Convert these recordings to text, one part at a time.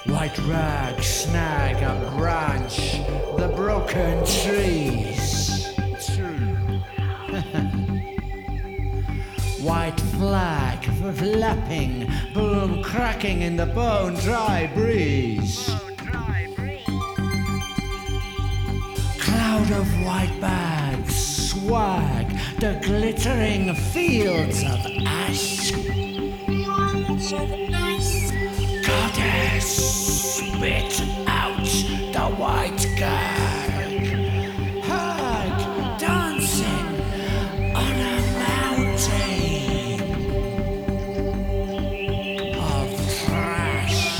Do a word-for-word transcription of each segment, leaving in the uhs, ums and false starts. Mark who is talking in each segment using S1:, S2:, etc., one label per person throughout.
S1: White rags snag a branch, the broken trees. White flag flapping, bloom cracking in the bone dry breeze. Cloud of white bags swag the glittering fields of ash. Goddess, spit out the white gag. Hag dancing on a mountain of trash.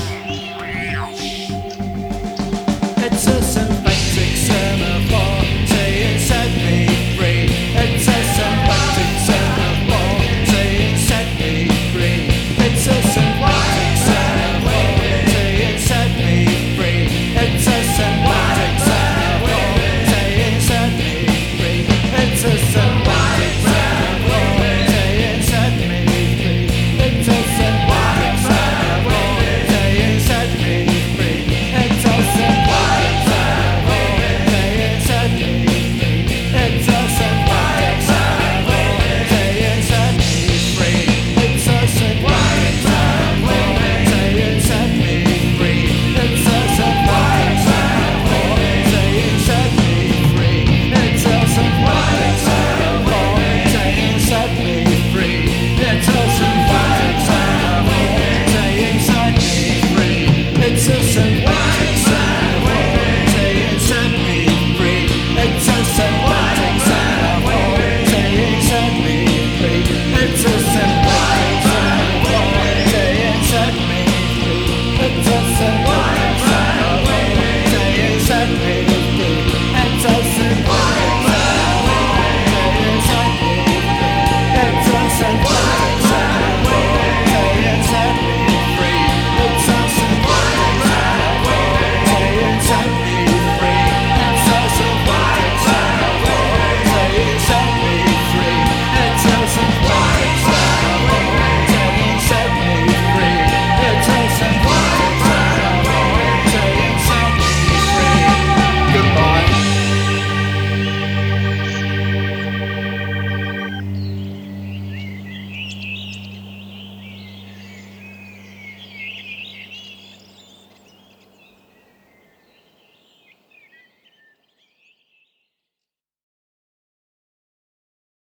S1: It's a sympathetic semaphore saying set me free. It's a sympathetic semaphore saying set me free. It's a sympathetic semaphore saying set me free. It's a sympathetic semaphore saying set me free. It's a sympathetic semaphore saying set me free. It's a sympathetic semaphore saying set me free. It's a sympathetic semaphore saying set me free. It's a sympathetic semaphore saying set me free. It's a sympathetic semaphore saying set me free. It's a sympathetic semaphore saying set me free. It's a sympathetic semaphore saying set me free. It's a sympathetic semaphore saying set me free. It's a sympathetic semaphore saying set me free. It's a sympathetic semaphore saying set me free. It's a sympathetic semaphore saying set me free. It's a sympathetic